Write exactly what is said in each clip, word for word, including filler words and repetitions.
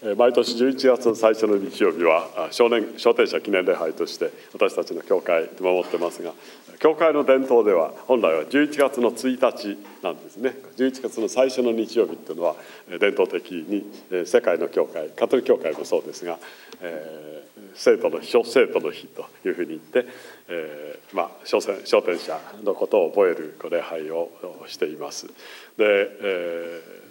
毎年じゅういちがつの最初の日曜日は少年昇天者記念礼拝として私たちの教会で守ってますが、教会の伝統では本来はじゅういちがつのついたちなんですね。じゅういちがつの最初の日曜日というのは伝統的に世界の教会、カトリック教会もそうですが、えー、生徒の日、諸生徒の日というふうに言って、えーまあ、昇天者のことを覚える礼拝をしています。で、えー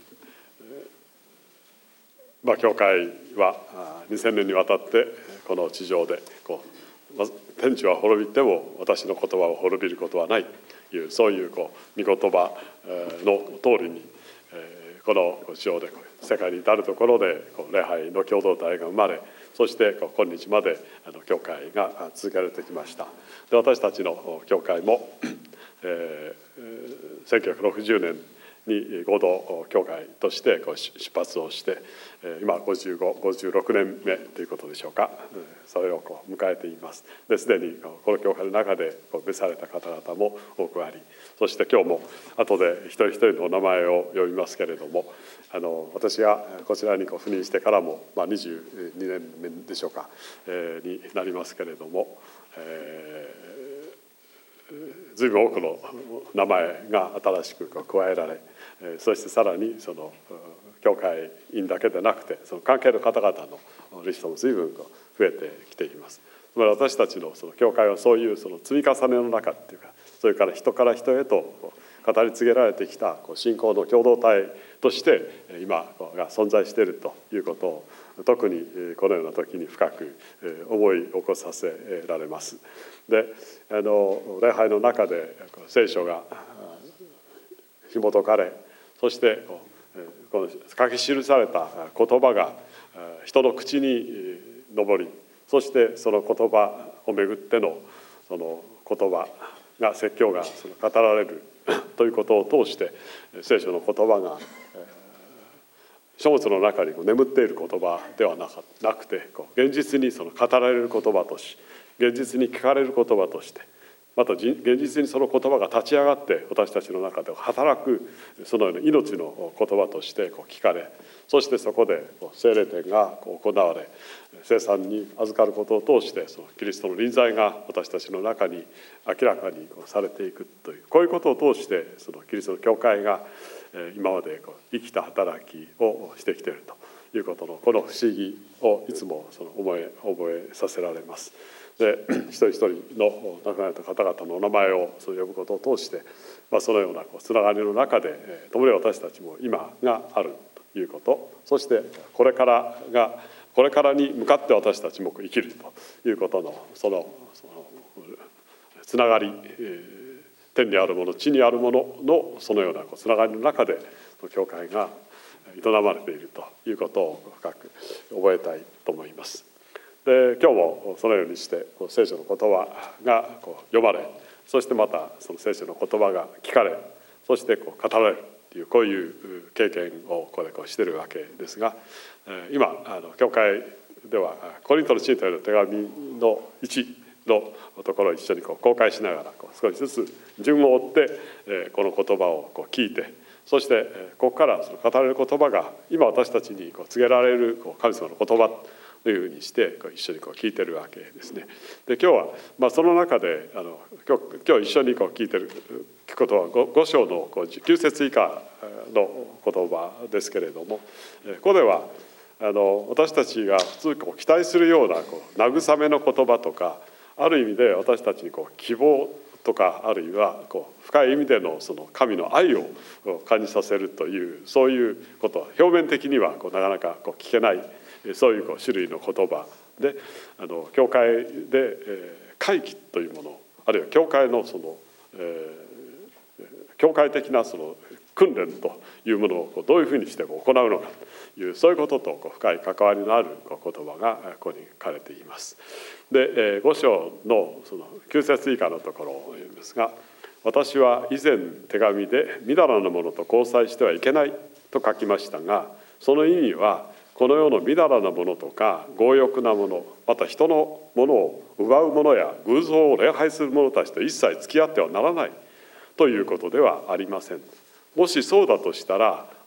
まあ、教会はにせんねんにわたってこの地上でこう天地は滅びても私の言葉を滅びることはないという、そういうこう御言葉の通りにこの地上で世界に至るところで礼拝の共同体が生まれ、そして今日まで教会が続けられてきました。で、私たちの教会も、えー、せんきゅうひゃくろくじゅうねんに合同教会として出発をして、今ごじゅうご、ごじゅうろくねんめということでしょうか、それをこう迎えています。ですでにこの教会の中で召された方々も多くあり、そして今日も後で一人一人のお名前を呼びますけれども、あの私がこちらにこう赴任してからも、まあ、にじゅうにねんめでしょうか、えー、になりますけれども、えー、随分多くの名前が新しく加えられ、そしてさらにその教会員だけでなくてその関係の方々のリストも随分増えてきています。つまり私たちのその教会はそういうその積み重ねの中っていうか、それから人から人へと語り継げられてきた信仰の共同体として今が存在しているということを特にこのような時に深く思い起こさせられます。で、あの礼拝の中で聖書が紐解かれ、そしてこの書き記された言葉が人の口に上り、そしてその言葉をめぐってのその言葉が説教がその語られるということを通して、聖書の言葉が書物の中に眠っている言葉ではなくて、現実にその語られる言葉とし、現実に聞かれる言葉として、また現実にその言葉が立ち上がって私たちの中で働くそのような命の言葉として聞かれ、そしてそこで聖霊典が行われ、聖餐に預かることを通してそのキリストの臨在が私たちの中に明らかにされていくという、こういうことを通してそのキリストの教会が今まで生きた働きをしてきているということのこの不思議をいつもその思え覚えさせられます。で、一人一人の亡くなられた方々のお名前を呼ぶことを通して、まあ、そのようなつながりの中で共に私たちも今があるということ、そしてこれからがこれからに向かって私たちも生きるということのその、そのつながり、天にあるもの地にあるもののそのようなつながりの中で教会が営まれているということを深く覚えたいと思います。で、今日もそのようにして聖書の言葉がこう読まれ、そしてまたその聖書の言葉が聞かれ、そしてこう語られるというこういう経験をこれこうしているわけですが、今あの教会ではコリントの信徒への手紙のいちのところを一緒にこう公開しながらこう少しずつ順を追ってこの言葉をこう聞いて、そしてここからその語られる言葉が今私たちにこう告げられるこう神様の言葉というふうにして一緒にこう聞いてるわけですね。で、今日はまあその中であの今日今日一緒にこう聞いてる聞くことは 5, 5章のこうきゅう節以下の言葉ですけれども、ここではあの私たちが普通こう期待するようなこう慰めの言葉とか、ある意味で私たちにこう希望とか、あるいはこう深い意味でのその神の愛を感じさせるという、そういうことは表面的にはこうなかなかこう聞けない、そういうこう種類の言葉で、あの教会で、えー、会議というもの、あるいは教会のその、えー、教会的なその訓練というものをどういうふうにして行うのかという、そういうこととこう深い関わりのある言葉がここに書かれています。で、ご章のそのきゅう節以下のところを言うんですが、私は以前手紙でみだらなものと交際してはいけないと書きましたが、その意味はこの世のみだらなものとか強欲なもの、また人のものを奪う者や偶像を礼拝する者たちと一切付き合ってはならないということではありません。もしそうだとしたら、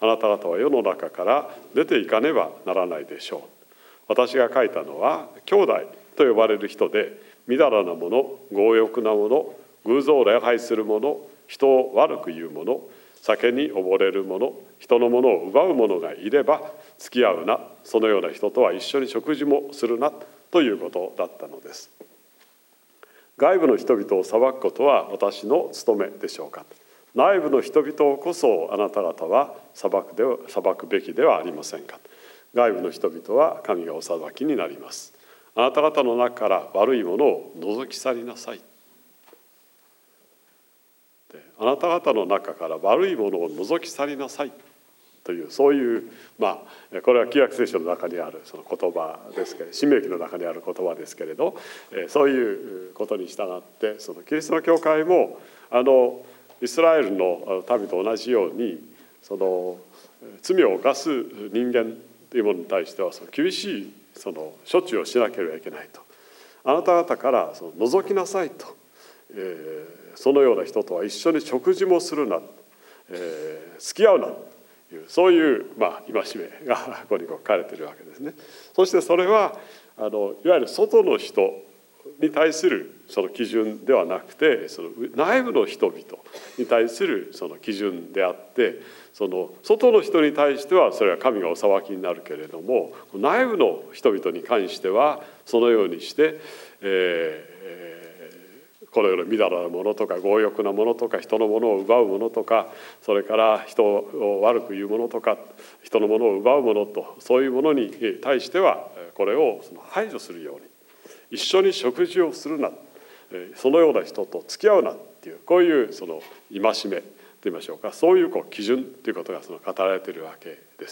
あなた方は世の中から出ていかねばならないでしょう。私が書いたのは兄弟と呼ばれる人で、みだらな者、強欲な者、偶像を礼拝する者、人を悪く言う者、酒に溺れる者、人のものを奪う者がいれば付き合うな、そのような人とは一緒に食事もするなということだったのです。外部の人々を裁くことは私の務めでしょうか。内部の人々こそあなた方は裁くで裁くべきではありませんか。外部の人々は神がお裁きになります。あなた方の中から悪いものを除き去りなさい。あなた方の中から悪いものを除き去りなさいという、そういう、まあこれは旧約聖書の中にあるその言葉ですけれど、申命記の中にある言葉ですけれど、そういうことに従ってそのキリストの教会もあのイスラエルの民と同じように、その罪を犯す人間というものに対してはその厳しいその処置をしなければいけないと。あなた方からその除きなさいと、えー、そのような人とは一緒に食事もするな、えー、付き合うなという、そういう、まあ、戒めがここに書かれているわけですね。そしてそれはあのいわゆる外の人に対するその基準ではなくて、その内部の人々に対するその基準であって、その外の人に対してはそれは神がお裁きになるけれども、内部の人々に関してはそのようにして、えー、このようなみだらなものとか強欲なものとか人のものを奪うものとか、それから人を悪く言うものとか人のものを奪うものと、そういうものに対してはこれを排除するように、一緒に食事をするな、そのような人と付き合うなっていう、こういうその戒めといいましょうか、そういうこう基準ということがその語られているわけです。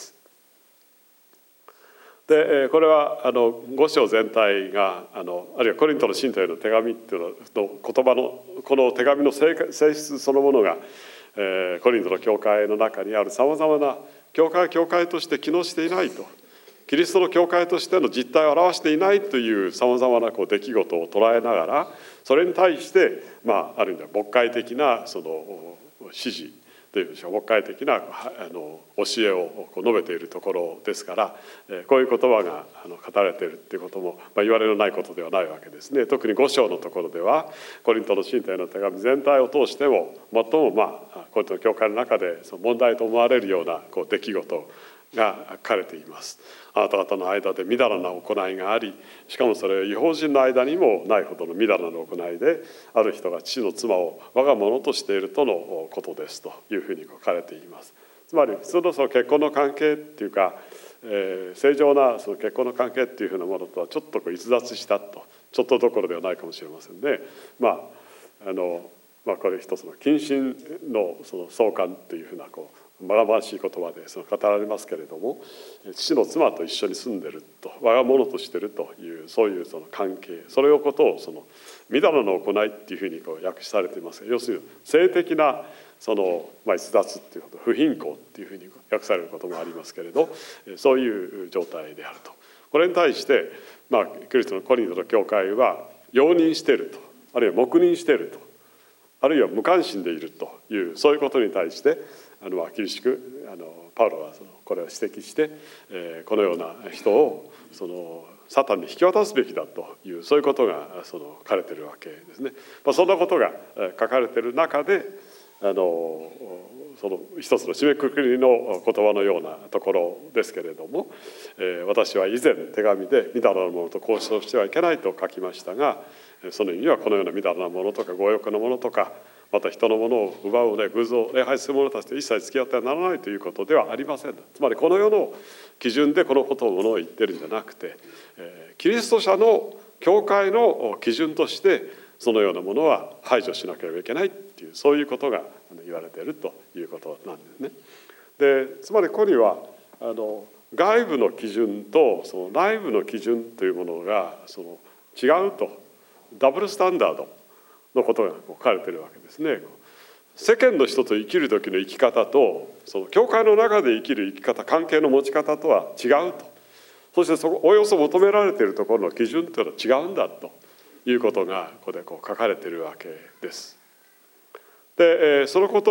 でこれはあの五章全体があのあるいはコリントの信徒への手紙っていうのの言葉のこの手紙の性質そのものが、えー、コリントの教会の中にあるさまざまな教会は教会として機能していないと、キリストの教会としての実態を表していないというさまざまなこう出来事を捉えながら、それに対して、まあ、ある意味では牧会的なその指示という牧会的なあの教えをこう述べているところですから、こういう言葉が語られているということも、まあ、言われのないことではないわけですね。特に五章のところではコリントの信徒への手紙全体を通しても最も、まあ、コリントの教会の中でその問題と思われるようなこう出来事が書かれています。あなた方の間でみだらな行いがあり、しかもそれは異邦人の間にもないほどのみだらな行いで、ある人が父の妻を我が物としているとのことですというふうに書かれています。つまり普通のその結婚の関係っていうか、えー、正常なその結婚の関係っていうふうなものとはちょっとこう逸脱したと、ちょっとどころではないかもしれませんね。まああのまあ、これ一つの近親のその相関というふうなこうまがましい言葉でその語られますけれども、父の妻と一緒に住んでると、我が物としてるという、そういうその関係、それをことをそのみだらな行いっていうふうにこう訳されていますが、要するに性的なその、まあ、逸脱っていうこと、不貧困っていうふうに訳されることもありますけれど、そういう状態であると。これに対して、まあ、キリストのコリントの教会は容認していると、あるいは黙認していると、あるいは無関心でいるという、そういうことに対してあの厳しくあのパウロはそのこれを指摘して、えー、このような人をそのサタンに引き渡すべきだという、そういうことがその書かれているわけですね。まあ、そんなことが書かれている中で、あのその一つの締めくくりの言葉のようなところですけれども、えー、私は以前手紙でみだらなものと交渉してはいけないと書きましたが、その意味はこのようなみだらなものとか強欲なものとか、また人のものを奪うね、偶像を礼拝する者たちと一切付き合ってはならないということではありません。つまりこの世の基準でこのことをものを言ってるんじゃなくて、キリスト者の教会の基準としてそのようなものは排除しなければいけないっていう、そういうことが言われているということなんですね。でつまりここにはあの外部の基準とその内部の基準というものがその違うと、ダブルスタンダードのことが書かれているわけですね。世間の人と生きる時の生き方とその教会の中で生きる生き方、関係の持ち方とは違うと、そしてそこおよそ求められているところの基準というのは違うんだということがここでこう書かれているわけです。でそのことを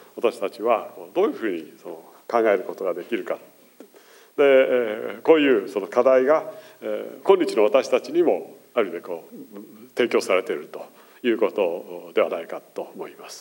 私たちはどういうふうにその考えることができるか。でこういうその課題が今日の私たちにもある意味でこう提供されているということではないかと思います。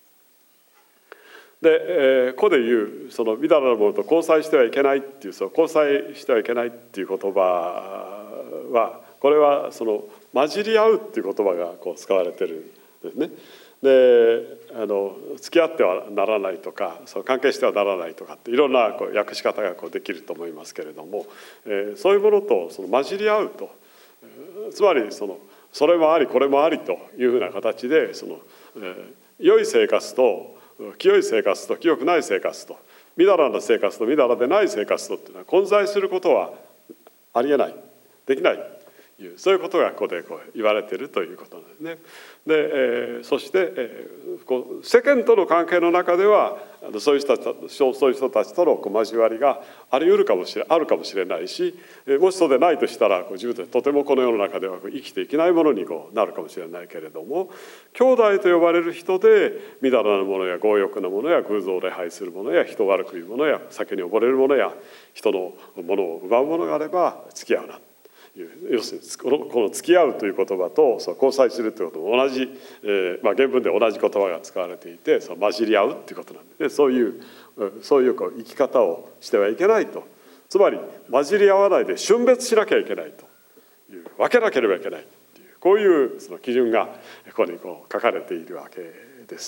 でここで言うそのみだらなものと交際してはいけないっていうその交際してはいけないっていう言葉はこれはその混じり合うっていう言葉がこう使われているんですね。であの付き合ってはならないとかその関係してはならないとかっていろんなこう訳し方がこうできると思いますけれども、えー、そういうものとその混じり合うと、つまりそのそれもありこれもありというふうな形でその、えー、良い生活と清い生活と清くない生活とみだらな生活とみだらでない生活とっていうのは混在することはありえない、できないというそういうことがここでこう言われているということなんですね。で、えー、そして、えー、こう世間との関係の中ではそういう人たちそういう人たちとのこう交わりがあり得るかもしれあるかもしれないし、もしそうでないとしたらこう自分たちとてもこの世の中ではこう生きていけないものにこうなるかもしれないけれども、兄弟と呼ばれる人でみだらなものや強欲なものや偶像を礼拝するものや人悪く言うものや酒に溺れるものや人のものを奪うものがあれば付き合うな。要するにこのこの付き合うという言葉とその交際するということも同じ、えーまあ、原文で同じ言葉が使われていてその混じり合うということなんで、ね、そういうそういうこう生き方をしてはいけないと、つまり混じり合わないで峻別しなきゃいけないという分けなければいけないというこういうその基準がここにこう書かれているわけです。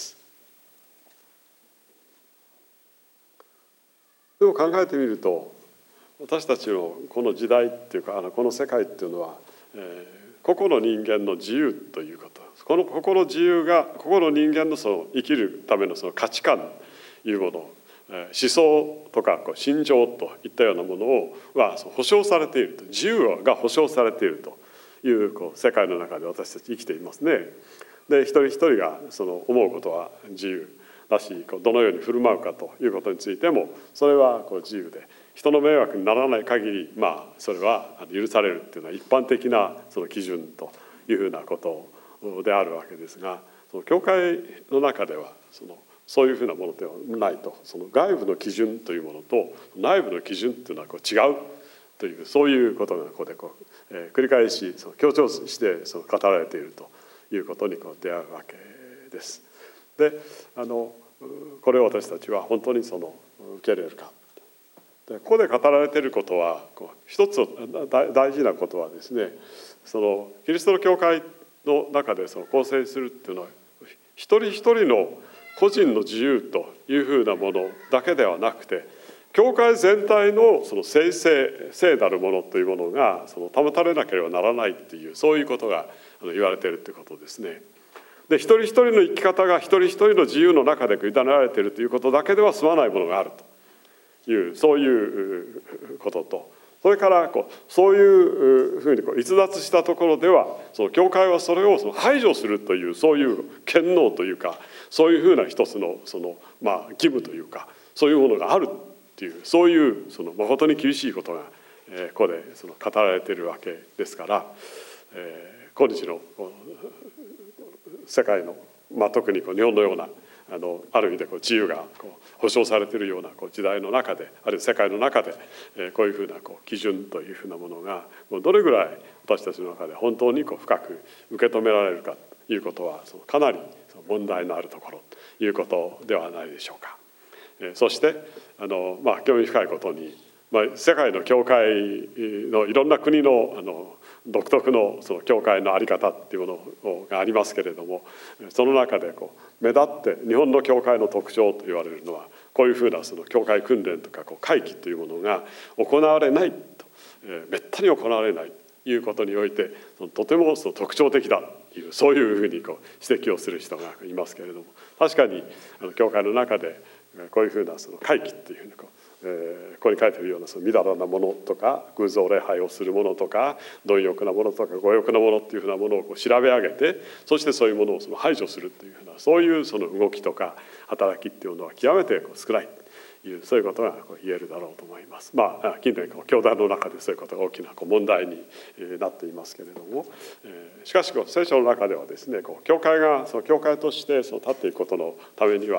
でも考えてみると私たちのこの時代っていうかあのこの世界っていうのは、えー、個々の人間の自由ということ、この個々の自由が個々の人間のその生きるためのその価値観というもの、えー、思想とかこう心情といったようなものをは保障されていると、自由が保障されているというこう世界の中で私たち生きていますね。で一人一人がその思うことは自由だし、どのように振る舞うかということについてもそれはこう自由で、人の迷惑にならない限り、まあそれは許されるっていうのは一般的なその基準というふうなことであるわけですが、その教会の中ではそのそういうふうなものではないと、その外部の基準というものと内部の基準というのはこう違うというそういうことがここでこう、えー、繰り返しその強調してその語られているということにこう出会うわけです。で、あのこれを私たちは本当にその受け入れるか。でここで語られていることはこう一つ大事なことはですね、そのキリストの教会の中でその構成するっていうのは一人一人の個人の自由というふうなものだけではなくて、教会全体のその聖聖聖なるものというものがその保たれなければならないっていうそういうことが言われているということですね。で一人一人の生き方が一人一人の自由の中で委ねられているということだけでは済まないものがあるというそういうことと、それからこうそういうふうにこう逸脱したところではその教会はそれをその排除するというそういう権能というかそういうふうな一つのそのまあ義務というかそういうものがあるっていうそういうその誠に厳しいことがここでその語られているわけですから、えー、今日の世界の、まあ、特にこう日本のようなあのある意味でこう自由がこう保障されているようなこう時代の中で、あるいは世界の中で、えー、こういうふうなこう基準というふうなものがどれぐらい私たちの中で本当にこう深く受け止められるかということはそのかなりその問題のあるところということではないでしょうか。えー、そしてあの、まあ、興味深いことに、まあ、世界の教会のいろんな国のあの独特のその教会の在り方っていうものがありますけれども、その中でこう目立って日本の教会の特徴と言われるのはこういうふうなその教会訓練とかこう会期というものが行われないと、えー、めったに行われないということにおいてとてもその特徴的だというそういうふうにこう指摘をする人がいますけれども、確かにあの教会の中でこういうふうなその会期というふうにこうえー、ここに書いてあるようなそのみだらなものとか偶像礼拝をするものとか貪欲なものとか強欲なものっていうふうなものをこう調べ上げて、そしてそういうものをその排除するというふうなそういうその動きとか働きっていうのは極めてこう少ないというそういうことがこう言えるだろうと思います。まあ近年こう教団の中でそういうことが大きなこう問題になっていますけれども、えー、しかしこう聖書の中ではですね、こう教会がその教会としてその立っていくことのためには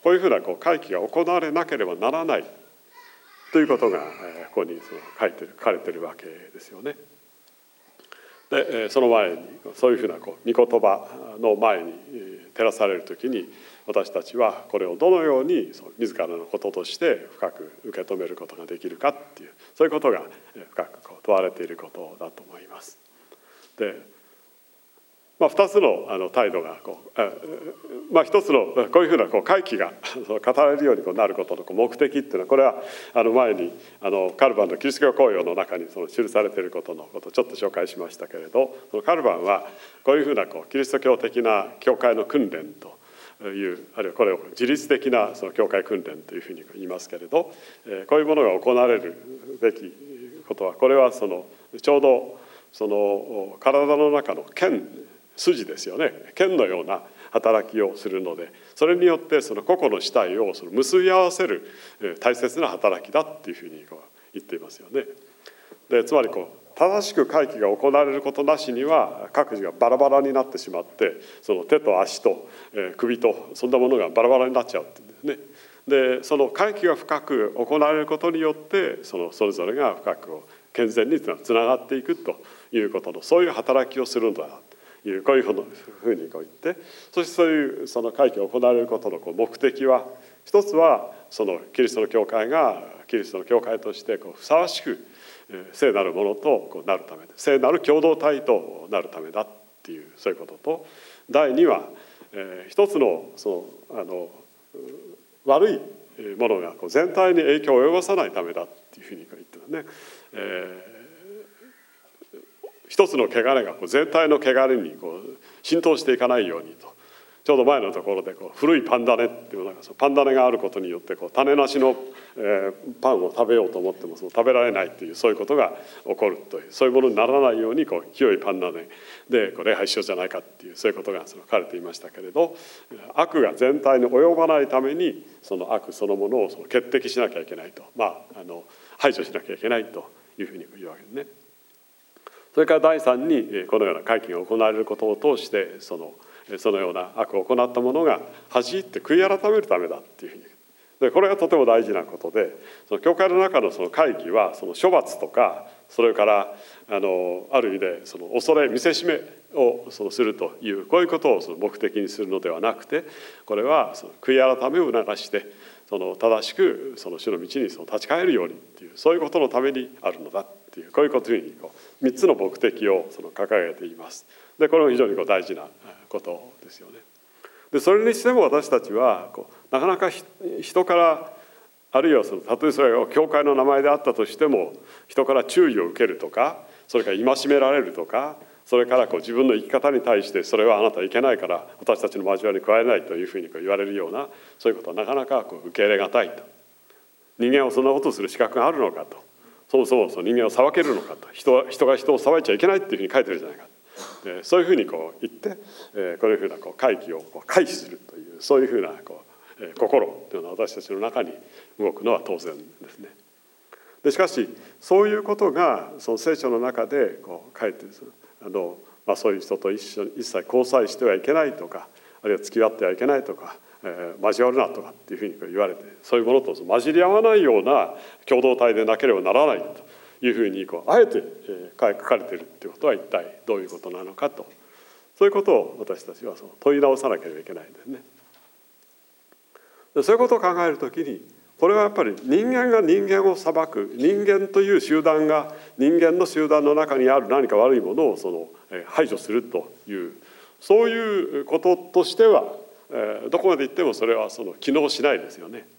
こういうふうなこう会期が行われなければならないということがここにその書いてる書かれているわけですよね。でその前にそういうふうなこう御言葉の前に照らされるときに、私たちはこれをどのように自らのこととして深く受け止めることができるかっていう、そういうことが深くこう問われていることだと思います。でまあ、ふたつのあの態度がこう、まあ、ひとつのこういうふうなこう会期が語られるようにこうなることの目的っていうのは、これはあの前にあのカルバンのキリスト教公用の中にその記されていることのことをちょっと紹介しましたけれど、そのカルバンはこういうふうなこうキリスト教的な教会の訓練という、あるいはこれを自律的なその教会訓練というふうに言いますけれど、こういうものが行われるべきことは、これはそのちょうどその体の中の剣筋ですよね。剣のような働きをするので、それによってその個々の主体をその結び合わせる大切な働きだっていうふうにこう言っていますよね。でつまりこう正しく会期が行われることなしには、各自がバラバラになってしまって、その手と足と首とそんなものがバラバラになっちゃうっていうんですね。でその会期が深く行われることによって、そのそれぞれが深く健全につながっていくということの、そういう働きをするんだという、こういうふうにこう言って、そしてそういうその会期が行われることのこう目的は、一つはそのキリストの教会がキリストの教会としてこうふさわしく聖なるものとこうなるためで、聖なる共同体となるためだっていう、そういうことと、第二は、えー、一つのそのあの悪いものがこう全体に影響を及ぼさないためだっていうふうに言ってますね。えー一つの汚れがこう全体の汚れにこう浸透していかないようにと、ちょうど前のところでこう古いパン種っていうのが、パン種があることによってこう種なしの、えー、パンを食べようと思ってもその食べられないという、そういうことが起こるという、そういうものにならないようにこう清いパン種でこう礼拝しようじゃないかっていう、そういうことがその書かれていましたけれど、悪が全体に及ばないためにその悪そのものをその決定しなきゃいけないと、まあ、あの排除しなきゃいけないというふうに言うわけですね。それから第三に、このような会期が行われることを通してそのそのような悪を行った者が恥じって悔い改めるためだっていうふうに、でこれがとても大事なことで、その教会の中のその会議はその処罰とか、それからあのある意味でその恐れ見せしめをそのするという、こういうことをその目的にするのではなくて、これはその悔い改めを促して、その正しくその主の道にその立ち返るようにっていう、そういうことのためにあるのだっていう、こういうことにこうみっつの目的をその掲げています。でこれも非常にこう大事なことですよね。でそれにしても私たちはこうなかなか人から、あるいはそのたとえそれが教会の名前であったとしても、人から注意を受けるとか、それから戒められるとか、それからこう自分の生き方に対して、それはあなたはいけないから私たちの交わりに加えないというふうにこう言われるような、そういうことはなかなかこう受け入れがたいと。人間はそんなことをする資格があるのかと、そもそもその人間を裁けるのかと、人は人が人を裁いちゃいけないっていうふうに書いてるじゃないか、でそういうふうにこう言って、えー、こういうふうなこう回帰をこう回避するという、そういうふうなこう、えー、心というのは私たちの中に動くのは当然ですね。でしかしそういうことがその聖書の中でこう書いてるんです。あの、まあ、そういう人と一緒に一切交際してはいけないとか、あるいは付き合ってはいけないとか、えー、交わるなとかっていうふうに言われて、そういうものと混じり合わないような共同体でなければならないというふうにこうあえて書かれているっていうことは一体どういうことなのかと、そういうことを私たちはその問い直さなければいけないんですね。でそういうことを考えるときに、これはやっぱり人間が人間を裁く、人間という集団が人間の集団の中にある何か悪いものをその排除するという、そういうこととしてはどこまで行ってもそれはその機能しないですよね。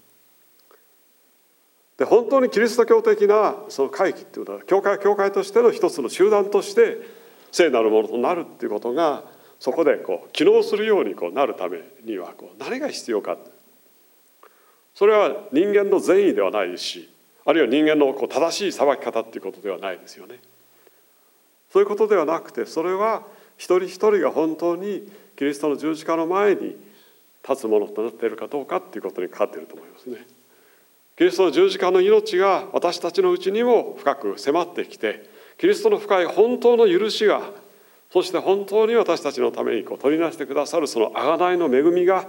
で本当にキリスト教的なその会議っていうのは、教会は教会としての一つの集団として聖なるものとなるっていうことが、そこでこう機能するようにこうなるためにはこう何が必要か。それは人間の善意ではないですし、あるいは人間のこう正しい裁き方っていうことではないですよね。そういうことではなくて、それは一人一人が本当にキリストの十字架の前に立つものとなっているかどうかっていうことにかかっていると思いますね。キリストの十字架の命が私たちのうちにも深く迫ってきて、キリストの深い本当の許しが、そして本当に私たちのためにこう取りなしてくださるその贖いの恵みが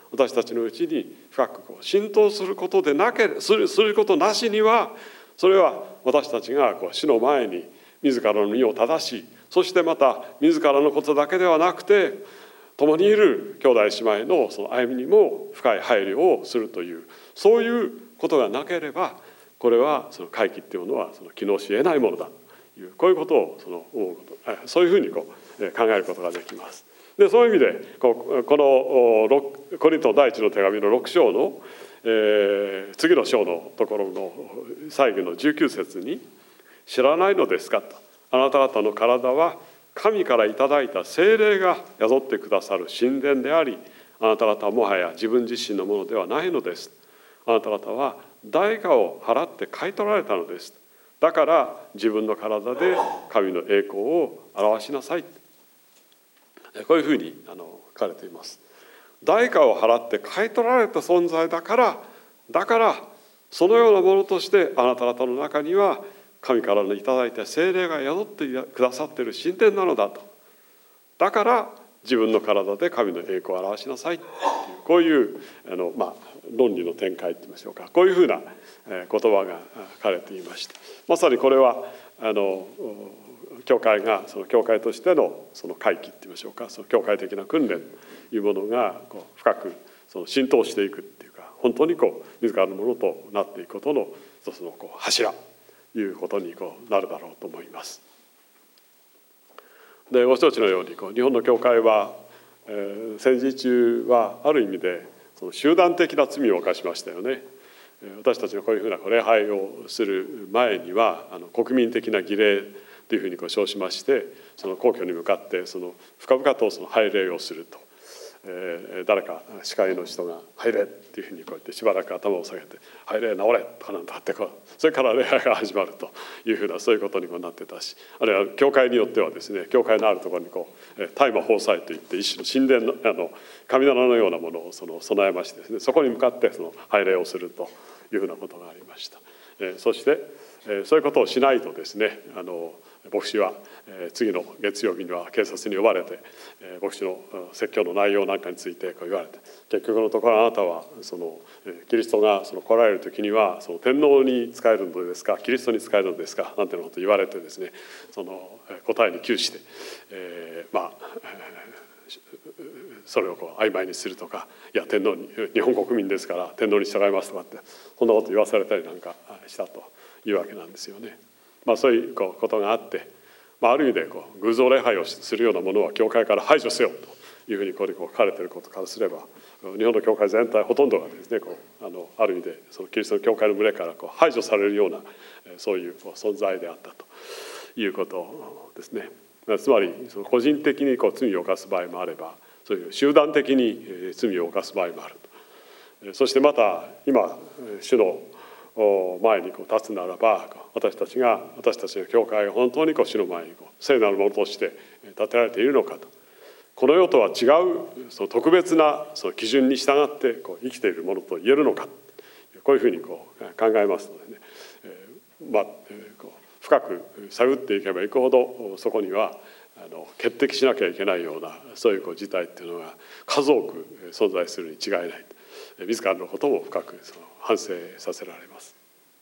私たちのうちに深くこう浸透することでなけするすることなしには、それは私たちがこう主の前に自らの身を正し、そしてまた自らのことだけではなくて共にいる兄弟姉妹のその歩みにも深い配慮をするという、そういうことがなければ、これはその回帰っていうものはその機能し得ないものだという、こういうことをその思うこと、そういうふうにこう考えることができます。でそういう意味でこのコリント第一の手紙のろく章の、えー、次の章のところの最後のじゅうきゅう節に「知らないのですか」と「あなた方の体は神からいただいた聖霊が宿ってくださる神殿であり、あなた方はもはや自分自身のものではないのです。あなた方は代価を払って買い取られたのです。だから自分の体で神の栄光を表しなさい」、こういうふうにあの書かれています。代価を払って買い取られた存在だからだからそのようなものとしてあなた方の中には神からのいただいた聖霊が宿ってくださっている神殿なのだと。だから自分の体で神の栄光を表しなさいという、こういうあの、まあ、論理の展開といいましょうか、こういうふうな言葉が書かれていました。まさにこれはあの教会がその教会としてのその回帰といいましょうか、その教会的な訓練というものがこう深くその浸透していくっていうか、本当にこう自らのものとなっていくことの一つのこう柱ということにこうなるだろうと思います。でご承知のようにこう日本の教会は、えー、戦時中はある意味でその集団的な罪を犯しましたよね。私たちがこういうふうな礼拝をする前にはあの国民的な儀礼というふうにこう称しまして、その皇居に向かってその深々とその拝礼をすると、えー、誰か司会の人が「拝礼」っていうふうにこうやってしばらく頭を下げて「拝礼治れ」とかなんとかってこう、それから礼拝が始まるというふうな、そういうことにもなってたし、あるいは教会によってはですね、教会のあるところにこう大麻奉祭といって一種の神殿のあの神棚のようなものをその備えましてですね、そこに向かってその拝礼をするというふうなことがありました。えー、そして、えー、そういうことをしないとですね、あの牧師は次の月曜日には警察に呼ばれて、牧師の説教の内容なんかについてこう言われて、結局のところあなたはそのキリストがその来られる時にはその天皇に仕えるのですかキリストに仕えるのですかなんていうことを言われてですね、その答えに窮して、えー、まあそれをこう曖昧にするとか、いや天皇に日本国民ですから天皇に従いますとかって、そんなこと言わされたりなんかしたというわけなんですよね。まあ、そういうことがあって、まあ、ある意味でこう偶像礼拝をするようなものは教会から排除せよというふうにここにこう書かれていることからすれば、日本の教会全体ほとんどがですね、こうあのある意味でそのキリストの教会の群れからこう排除されるようなそういうこう存在であったということですね。つまりその個人的にこう罪を犯す場合もあれば、そういう集団的に罪を犯す場合もあると。そしてまた今主の前にこう立つならば、私たちが私たちの教会が本当にこう主の前にこう聖なるものとして立てられているのかと、この世とは違うその特別なその基準に従ってこう生きているものと言えるのか、こういうふうにこう考えますのでね、えー、まあこう深く探っていけばいくほどそこにはあの決定しなきゃいけないようなそういうこう事態っていうのが数多く存在するに違いない。自らのことも深くその反省させられます。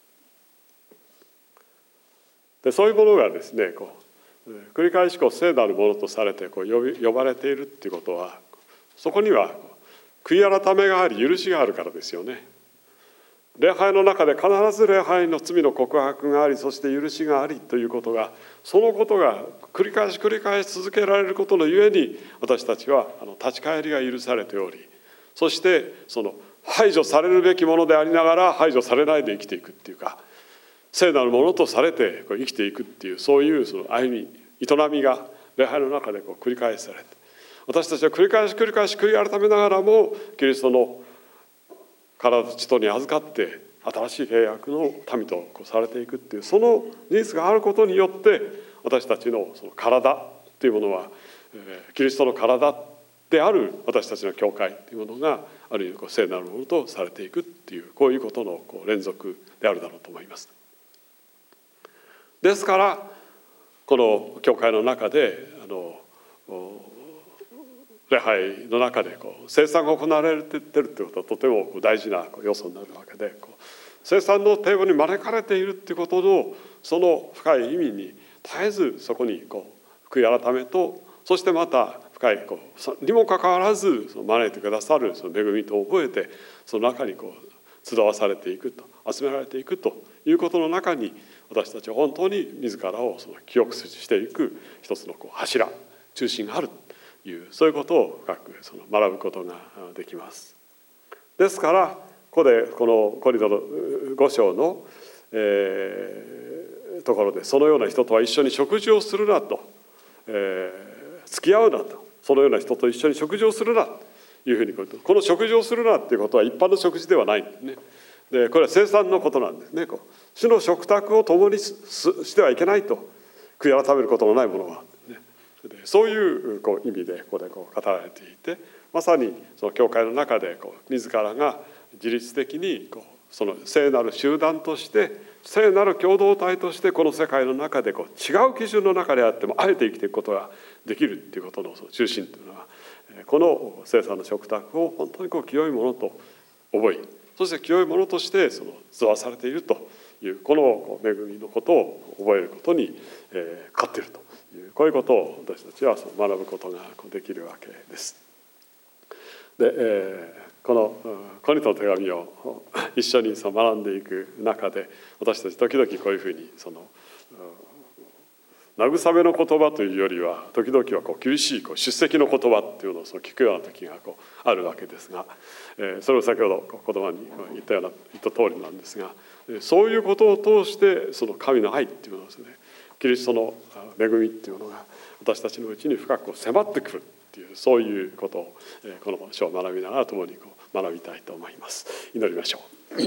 でそういうものがですね、こう繰り返しこう聖なるものとされてこう呼び呼ばれているっていうことは、そこには悔い改めがあり許しがあるからですよね。礼拝の中で必ず礼拝の罪の告白があり、そして許しがありということが、そのことが繰り返し繰り返し続けられることのゆえに、私たちはあの立ち返りが許されており、そしてその排除されるべきものでありながら排除されないで生きていくっていうか、聖なるものとされて生きていくっていう、そういうその歩み営みが礼拝の中でこう繰り返されて、私たちは繰り返し繰り返し悔い改めながらもキリストの体と血とに預かって新しい契約の民とこうされていくっていう、その事実があることによって私たちのその体っていうものは、えー、キリストの体である私たちの教会というものがある意味こう聖なるものとされていくっていう、こういうことのこう連続であるだろうと思います。ですからこの教会の中であの礼拝の中でこう聖餐が行われているということはとても大事な要素になるわけで、こう聖餐のテーブルに招かれているということのその深い意味に絶えずそこにこう悔い改めと、そしてまた深いこうにもかかわらずその招いてくださるその恵みと覚えて、その中にこう集わされていくと、集められていくということの中に、私たちは本当に自らをその記憶していく一つのこう柱、中心があるという、そういうことを深くその学ぶことができます。ですからここでこのコリントのご章の、えー、ところで、そのような人とは一緒に食事をするなと、えー、付き合うなと、そのような人と一緒に食事をするなというふうに、この食事をするなっていうことは一般の食事ではないんですね。でこれは聖餐のことなんですね。こう主の食卓を共にしてはいけないと、悔い改めることのないものは、ね、でそういうこう意味でここでこう語られていて、まさにその教会の中でこう自らが自律的にこうその聖なる集団として、聖なる共同体としてこの世界の中でこう違う基準の中であってもあえて生きていくことができるということのその中心というのは、この聖餐の食卓を本当にこう清いものと覚え、そして清いものとしてその図話されているという、この恵みのことを覚えることに勝っているという、こういうことを私たちはその学ぶことができるわけです。で、えーこのコリントの手紙を一緒にその学んでいく中で、私たち時々こういうふうにその慰めの言葉というよりは、時々はこう厳しいこう出席の言葉っていうのをその聞くような時がこうあるわけですが、えー、それを先ほど言葉に言ったような言った通りなんですが、そういうことを通してその神の愛っていうのをですね、キリストの恵みっていうのが私たちのうちに深く迫ってくるっていう、そういうことをこの書を学びながら共にこう学びたいと思います。祈りましょう。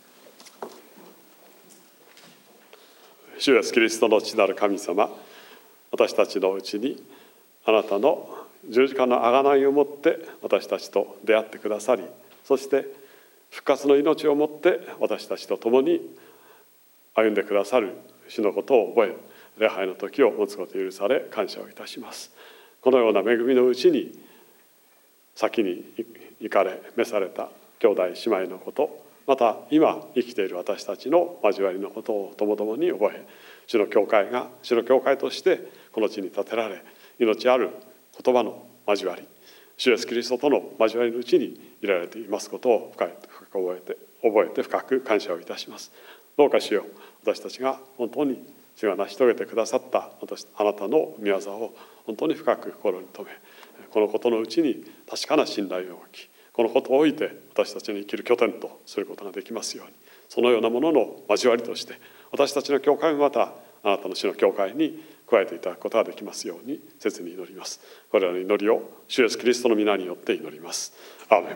主イエスキリストの父なる神様、私たちのうちにあなたの十字架の贖いをもって私たちと出会ってくださり、そして復活の命をもって私たちと共に歩んでくださる主のことを覚え、礼拝の時を持つことを許され感謝をいたします。このような恵みのうちに先に行かれ召された兄弟姉妹のこと、また今生きている私たちの交わりのことをともどもに覚え、主の教会が主の教会としてこの地に建てられ、命ある言葉の交わり、主イエスキリストとの交わりのうちにいられていますことを深く覚えて覚えて深く感謝をいたします。どうか主よ、私たちが本当に主が成し遂げてくださった私あなたの御業を本当に深く心に留め、このことのうちに確かな信頼を置き、このことを置いて私たちの生きる拠点とすることができますように、そのようなものの交わりとして私たちの教会もまたあなたの主の教会に加えていただくことができますように切に祈ります。これらの祈りを主イエスキリストの皆によって祈ります。アーメン。